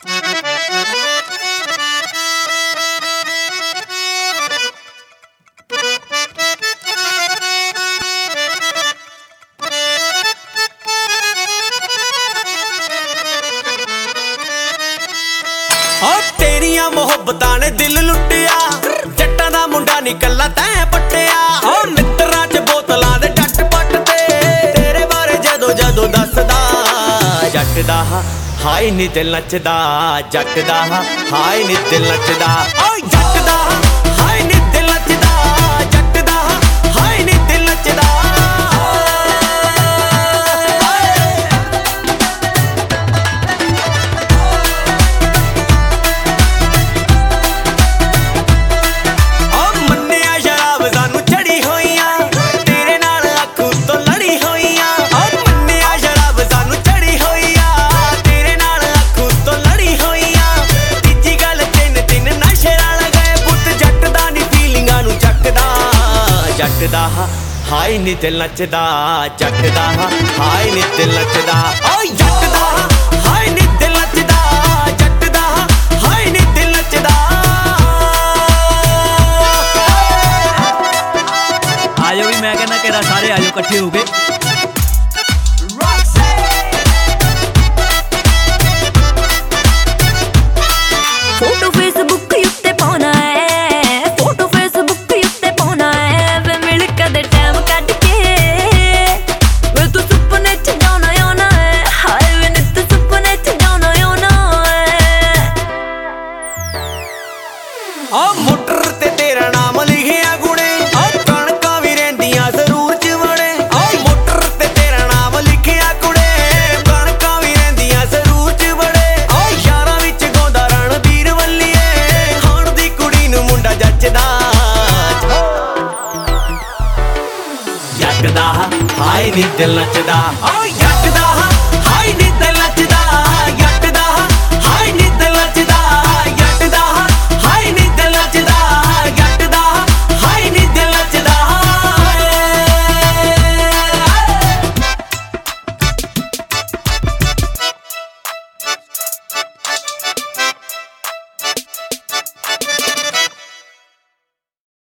तेरिया मोहब्बतां ने दिल लुटिया, जट्टां दा मुंडा नी कल्ला तैं पट्टिया। मित्तरां च बोतलां दे डट पट ते तेरे बारे जदों जदों दसदा जट दा हाय नी दिल नचदा, जट दा हाय नी दिल नचदा। जट दा हाय नी दिल नचदा, जट दा हाय नी दिल नचदा। जट दा हाय नी दिल नचदा, जट दा हाय नी दिल नचदा। जट दा हाय नी दिल नचदा, जट दा हाय नी दिल नचदा। आजो भी मैं कहना कह रहा सारे आजो इकट्ठे हो गए। फोटो फेसबुक उत्ते पाना है, फोटो फेसबुक उत्ते पाना है। वे मिल कदे टाइम कट के वे तू सुपने च जाना आना है। हाय वे नित सुपने च जाना आना है। मोटर ते तेरा नाम लिखिया गुणे, कणकां भी रहिंदियां जरूर च वणे। मोटर ते तेरा नाम लिखिया गुणे, कणकां भी रहिंदियां जरूर च वणे। यारां विच गाउंदा रणबीर वल्लीए, हाण दी कुड़ी नूं मुंडा जचदा। जट दा हाय नी दिल नचदा, जट दा हाय नी दिल